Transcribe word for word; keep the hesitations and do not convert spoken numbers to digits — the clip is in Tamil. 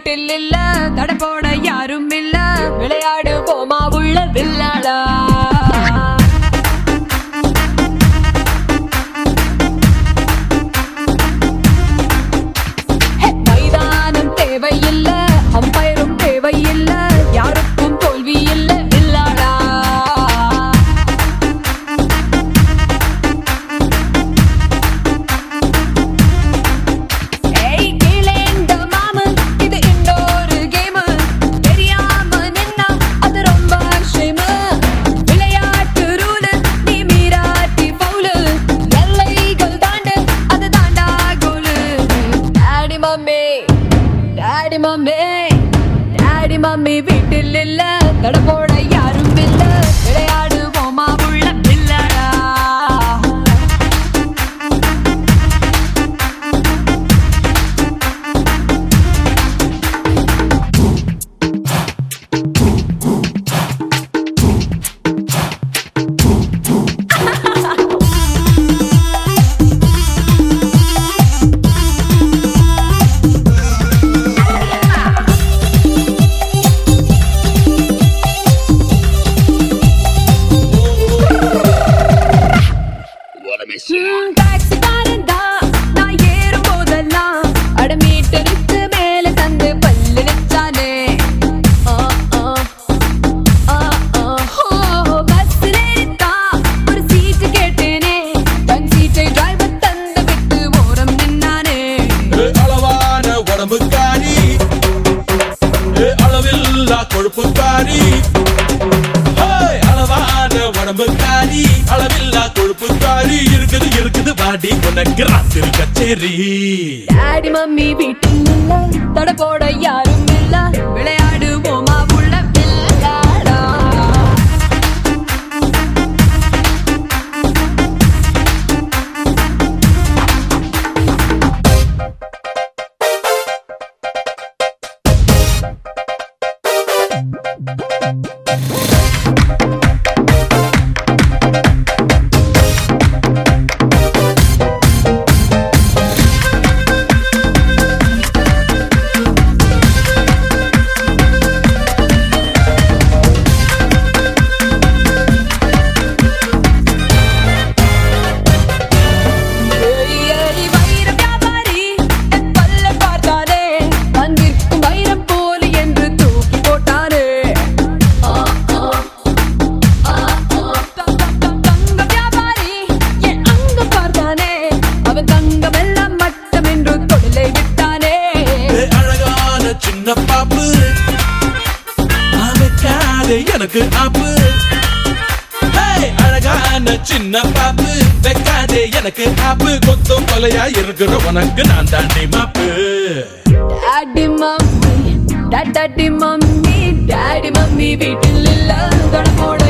வீட்டில் இல்ல தட போட யாரும் இல்ல விளையாடு போமா உள்ள வில்லாடா மைதானம் தேவையில்ல அம்பயரும் தேவையில்ல யாருக்கும் தோல்வி இல்ல வில்லாடா Daddy mummy, daddy mummy வீட்டில் இல்ல தட போட யாரும் இல்ல விளையாடு போமா உள்ள வில்லாடா கொழுப்புக்காரி அளவான உடம்புக்காரி அளவில்லா கொழுப்புக்காரி இருக்குது இருக்குது வாடி உனக்கு ராத்திரி கச்சேரி டாடி மம்மி வீட்டில் இல்ல தட போட யாரும் இல்ல விளையாடு போமா உள்ள வில்லாடா எனக்கு ஆப்பு அழகான சின்ன பாப்பு வைக்காதே எனக்கு ஆப்பு கொத்தும் கொலையா இருக்கிற உனக்கு நான் தாண்டி மாப்பு daddy mummy daddy mummy daddy mummy வீட்டில் இல்ல தொட போட